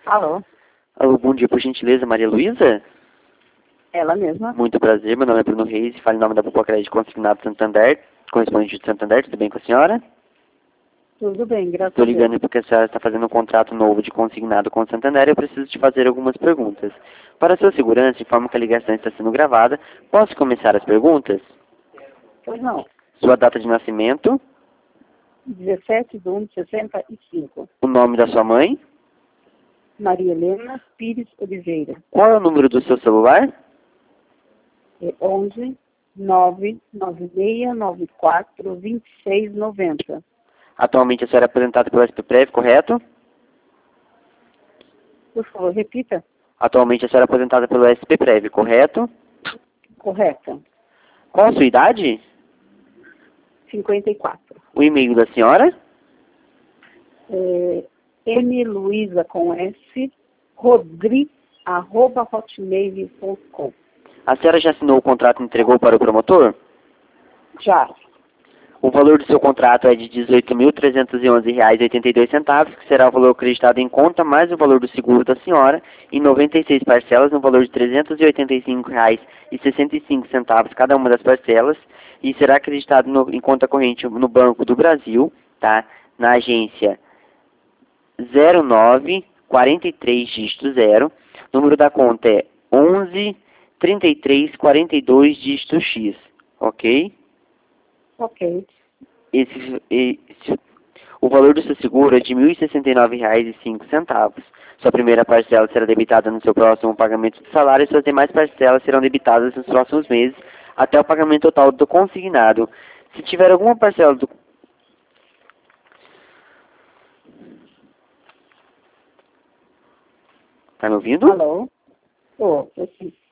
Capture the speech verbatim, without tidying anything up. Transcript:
Alô? Alô, bom dia, por gentileza, Maria Luísa? Ela mesma? Muito prazer, meu nome é Bruno Reis, falo em nome da Popular Crédito Consignado Santander, correspondente de Santander, tudo bem com a senhora? Tudo bem, graças Estou a Deus. ligando porque a senhora está fazendo um contrato novo de consignado com o Santander e eu preciso te fazer algumas perguntas. Para sua segurança, informo que a ligação está sendo gravada. Posso começar as perguntas? Pois não. Sua data de nascimento, dezessete de um de sessenta e cinco. o nome da sua mãe, Maria Helena Pires Oliveira. qual é o número do seu celular, É onze, nove nove seis nove quatro, dois seis nove zero. atualmente a senhora é aposentada pelo S P Prev, correto? Por favor, repita. Atualmente a senhora é aposentada pelo S P Prev, correto? Correta. Qual a sua idade? cinquenta e quatro. O e-mail da senhora? É, M. Luiza com S, Rodri, arroba hotmail ponto com. A senhora já assinou o contrato e entregou para o promotor? Já. O valor do seu contrato é de dezoito mil trezentos e onze reais e oitenta e dois centavos, que será o valor acreditado em conta, mais o valor do seguro da senhora, em noventa e seis parcelas, no valor de trezentos e oitenta e cinco reais e sessenta e cinco centavos cada uma das parcelas, e será acreditado no, em conta corrente no Banco do Brasil, tá? Na agência zero nove quarenta e três dígito zero, número da conta é onze trinta e três quarenta e dois dígito X, ok? Ok. Esse, esse, o valor do seu seguro é de mil e sessenta e nove reais e cinco centavos. Sua primeira parcela será debitada no seu próximo pagamento de salário e suas demais parcelas serão debitadas nos próximos meses até o pagamento total do consignado. Se tiver alguma parcela do... Tá me ouvindo? Alô? Ô, oh, sim.